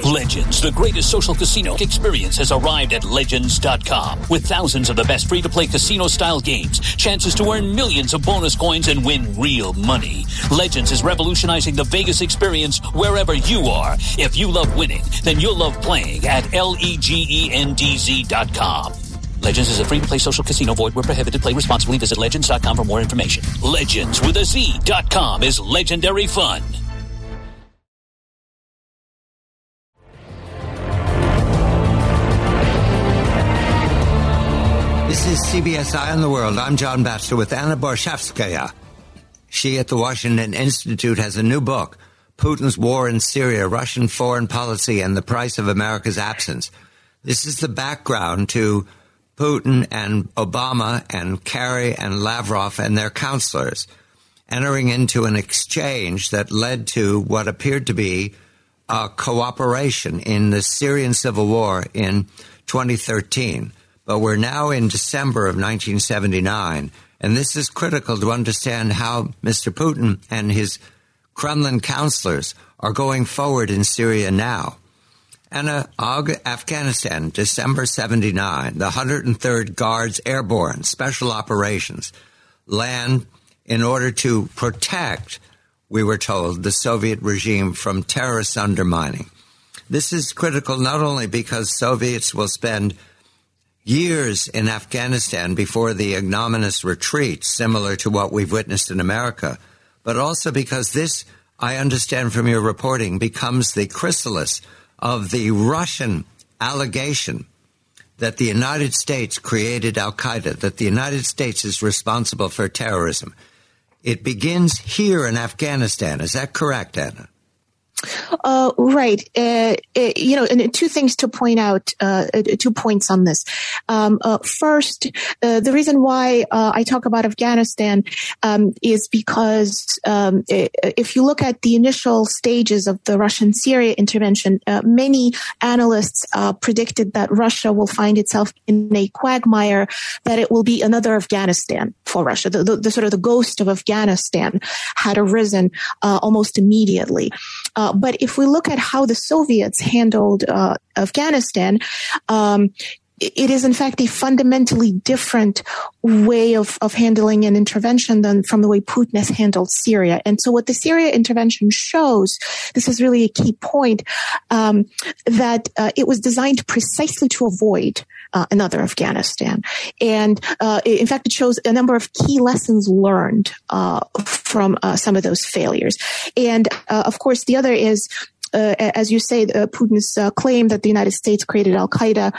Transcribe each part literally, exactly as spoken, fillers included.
Legends, the greatest social casino experience, has arrived at Legends dot com. With thousands of the best free-to-play casino-style games, chances to earn millions of bonus coins and win real money. Legends is revolutionizing the Vegas experience wherever you are. If you love winning, then you'll love playing at L-E-G-E-N-D-Z dot com. Legends is a free-to-play social casino. Void where prohibited. Play responsibly. Visit Legends dot com for more information. Legends with a Z dot com is legendary fun. This is C B S Eye on the World. I'm John Batchelor with Anna Borshevskaya. She at the Washington Institute has a new book, Putin's War in Syria, Russian Foreign Policy and the Price of America's Absence. This is the background to Putin and Obama and Kerry and Lavrov and their counselors entering into an exchange that led to what appeared to be a cooperation in the Syrian civil war in twenty thirteen. But we're now in December of nineteen seventy-nine, and this is critical to understand how Mister Putin and his Kremlin counselors are going forward in Syria now. Anna, Afghanistan, December seventy-nine, the one hundred third Guards Airborne Special Operations land in order to protect, we were told, the Soviet regime from terrorist undermining. This is critical not only because Soviets will spend years in Afghanistan before the ignominious retreat, similar to what we've witnessed in America, but also because this, I understand from your reporting, becomes the chrysalis of the Russian allegation that the United States created al-Qaeda, that the United States is responsible for terrorism. It begins here in Afghanistan. Is that correct, Anna? Uh, right. Uh, uh, you know, and two things to point out, uh, two points on this. Um, uh, first, uh, the reason why uh, I talk about Afghanistan um, is because um, if you look at the initial stages of the Russian Syria intervention, uh, many analysts uh, predicted that Russia will find itself in a quagmire, that it will be another Afghanistan for Russia. The, the, the sort of the ghost of Afghanistan had arisen uh, almost immediately. Uh, but if we look at how the Soviets handled uh, Afghanistan, um, it is in fact a fundamentally different way of, of handling an intervention than from the way Putin has handled Syria. And so what the Syria intervention shows, this is really a key point, um, that uh, it was designed precisely to avoid uh, another Afghanistan. And uh, in fact, it shows a number of key lessons learned uh, from uh, some of those failures. And uh, of course, the other is, uh, as you say, uh, Putin's uh, claim that the United States created al-Qaeda,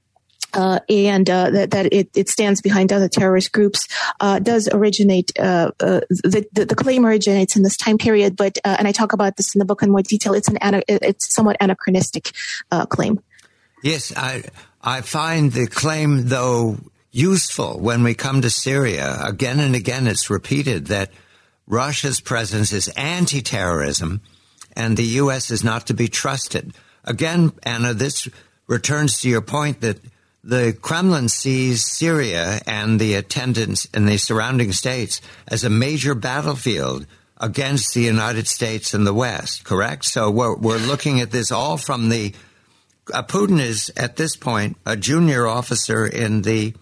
Uh, and uh, that, that it, it stands behind other terrorist groups, uh, does originate, uh, uh, the, the, the claim originates in this time period, but, uh, and I talk about this in the book in more detail, it's an, it's somewhat anachronistic, uh, claim. Yes, I, I find the claim, though, useful when we come to Syria. Again and again, it's repeated that Russia's presence is anti-terrorism and the U S is not to be trusted. Again, Anna, this returns to your point that the Kremlin sees Syria and the attendants in the surrounding states as a major battlefield against the United States and the West, correct? So we're, we're looking at this all from the uh, Putin is, at this point, a junior officer in the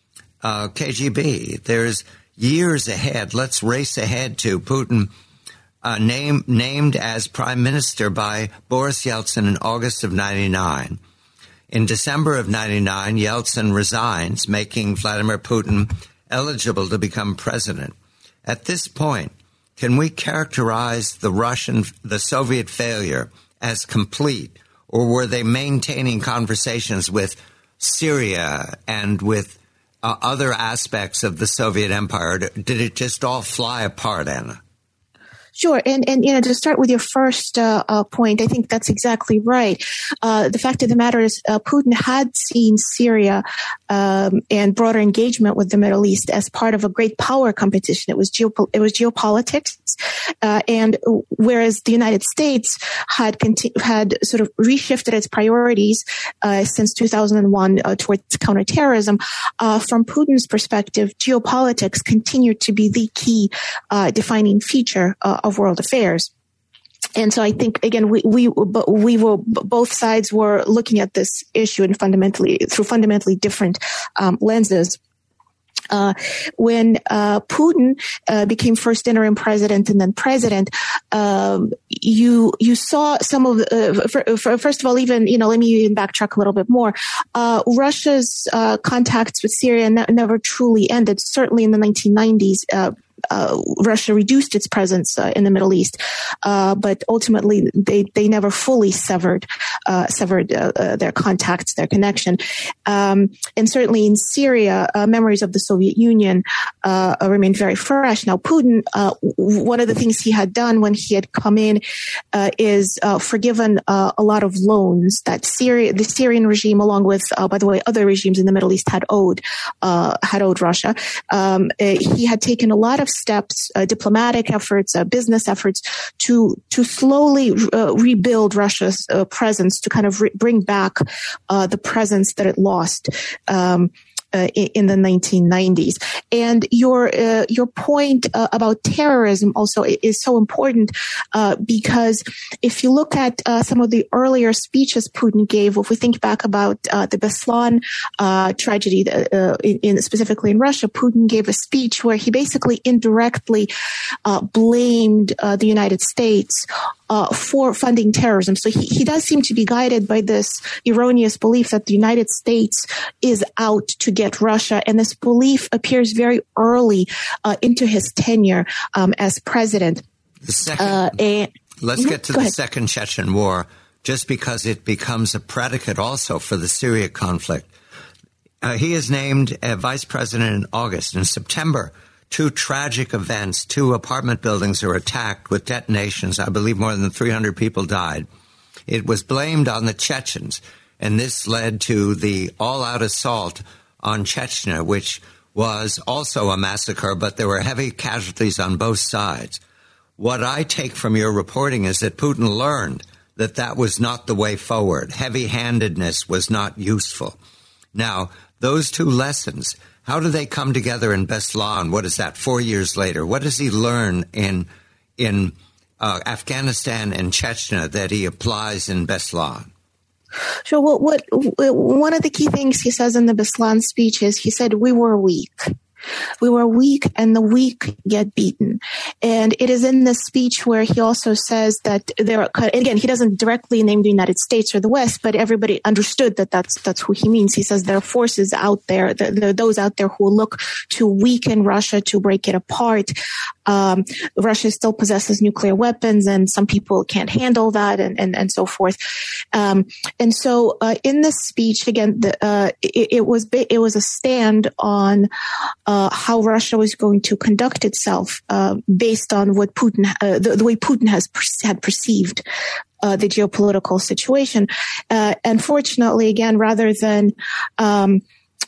uh, K G B. There's years ahead. Let's race ahead to Putin, uh, name, named as prime minister by Boris Yeltsin in August of ninety-nine. In December of ninety-nine, Yeltsin resigns, making Vladimir Putin eligible to become president. At this point, can we characterize the Russian, the Soviet failure as complete, or were they maintaining conversations with Syria and with uh, other aspects of the Soviet empire? Did it just all fly apart, Anna? Sure. And, and, you know, to start with your first uh, uh, point, I think that's exactly right. Uh, the fact of the matter is uh, Putin had seen Syria um, and broader engagement with the Middle East as part of a great power competition. It was geopo- it was geopolitics. Uh, and whereas the United States had conti- had sort of reshifted its priorities uh, since two thousand one uh, towards counterterrorism, uh, from Putin's perspective, geopolitics continued to be the key uh, defining feature uh, of world affairs. And so I think, again, we, we, we were, both sides were looking at this issue in fundamentally, through fundamentally different um, lenses. Uh, when uh, Putin uh, became first interim president and then president, um, you you saw some of the, uh, for, for, first of all, even, you know, let me even backtrack a little bit more. Uh, Russia's uh, contacts with Syria ne- never truly ended. Certainly in the nineteen nineties, uh, Uh, Russia reduced its presence uh, in the Middle East, uh, but ultimately they, they never fully severed uh, severed uh, uh, their contacts, their connection. Um, and certainly in Syria, uh, memories of the Soviet Union uh, remain very fresh. Now, Putin, uh, one of the things he had done when he had come in uh, is uh, forgiven uh, a lot of loans that Syria, the Syrian regime, along with, uh, by the way, other regimes in the Middle East had owed uh, had owed Russia. Um, he had taken a lot of steps, uh, diplomatic efforts, uh, business efforts to to slowly uh, rebuild Russia's uh, presence, to kind of re- bring back uh, the presence that it lost um, uh, in, in the nineteen nineties. And your uh, your point uh, about terrorism also is so important uh, because if you look at uh, some of the earlier speeches Putin gave, if we think back about uh, the Beslan uh, tragedy, uh, in, in specifically in Russia, Putin gave a speech where he basically indirectly uh, blamed uh, the United States Uh, for funding terrorism. So he, he does seem to be guided by this erroneous belief that the United States is out to get Russia. And this belief appears very early uh, into his tenure um, as president. The second, uh, and, let's mm-hmm, get to the ahead. second Chechen War, just because it becomes a predicate also for the Syria conflict. Uh, he is named uh, vice president in August. In September, two tragic events, two apartment buildings are attacked with detonations. I believe more than three hundred people died. It was blamed on the Chechens, and this led to the all-out assault on Chechnya, which was also a massacre, but there were heavy casualties on both sides. What I take from your reporting is that Putin learned that that was not the way forward. Heavy-handedness was not useful. Now, those two lessons, how do they come together in Beslan? What is that, four years later? What does he learn in in uh, Afghanistan and Chechnya that he applies in Beslan? Sure. Well, what one of the key things he says in the Beslan speech is he said, we were weak. We were weak, and the weak get beaten. And it is in this speech where he also says that there are, again, he doesn't directly name the United States or the West, but everybody understood that that's, that's who he means. He says there are forces out there, there are those out there who look to weaken Russia, to break it apart. Um, Russia still possesses nuclear weapons, and some people can't handle that, and, and, and so forth. Um, and so, uh, in this speech, again, the, uh, it, it was, it was a stand on, uh, how Russia was going to conduct itself, uh, based on what Putin, uh, the, the way Putin has had perceived, uh, the geopolitical situation. Uh, unfortunately, again, rather than, um,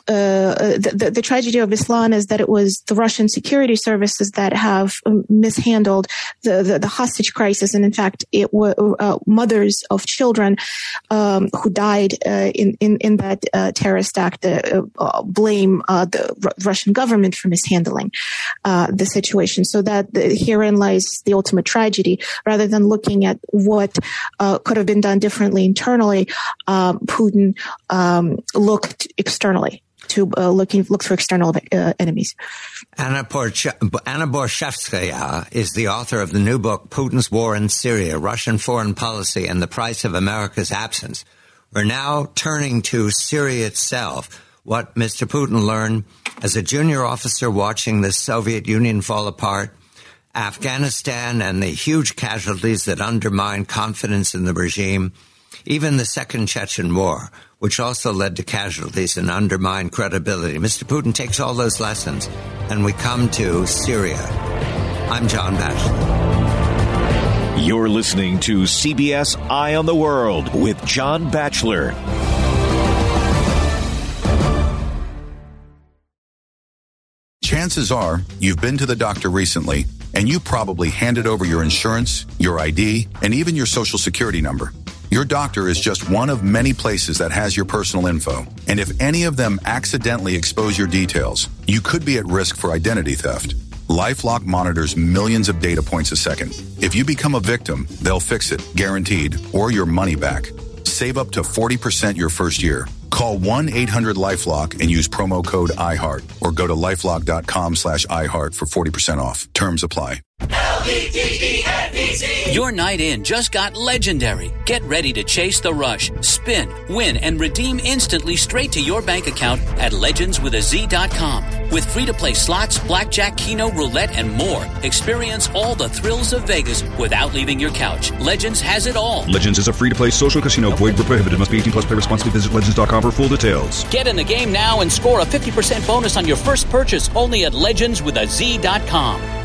Uh, the, the, the tragedy of Beslan is that it was the Russian security services that have um, mishandled the, the, the hostage crisis. And in fact, it was uh, mothers of children um, who died uh, in, in, in that uh, terrorist act uh, uh, blame uh, the R- Russian government for mishandling uh, the situation. So that the, herein lies the ultimate tragedy. Rather than looking at what uh, could have been done differently internally, um, Putin um, looked externally. To uh, looking look for external uh, enemies. Anna, Porch- Anna Borshevskaya is the author of the new book, Putin's War in Syria, Russian Foreign Policy and the Price of America's Absence. We're now turning to Syria itself, what Mister Putin learned as a junior officer watching the Soviet Union fall apart, Afghanistan and the huge casualties that undermine confidence in the regime, even the Second Chechen War, which also led to casualties and undermined credibility. Mister Putin takes all those lessons, and we come to Syria. I'm John Batchelor. You're listening to C B S Eye on the World with John Batchelor. Chances are you've been to the doctor recently, and you probably handed over your insurance, your I D, and even your social security number. Your doctor is just one of many places that has your personal info. And if any of them accidentally expose your details, you could be at risk for identity theft. LifeLock monitors millions of data points a second. If you become a victim, they'll fix it, guaranteed, or your money back. Save up to forty percent your first year. Call one eight hundred LifeLock and use promo code iHeart or go to lifelock.com slash iHeart for forty percent off. Terms apply. L E G E N D Z. Your night in just got legendary. Get ready to chase the rush, spin, win, and redeem instantly straight to your bank account at legends with a z dot com. With free-to-play slots, blackjack, keno, roulette, and more. Experience all the thrills of Vegas without leaving your couch. Legends has it all. Legends is a free-to-play social casino. Void where prohibited. Must be eighteen plus. Play responsibly. Visit legends dot com for full details. Get in the game now and score a fifty percent bonus on your first purchase only at legends with a z dot com.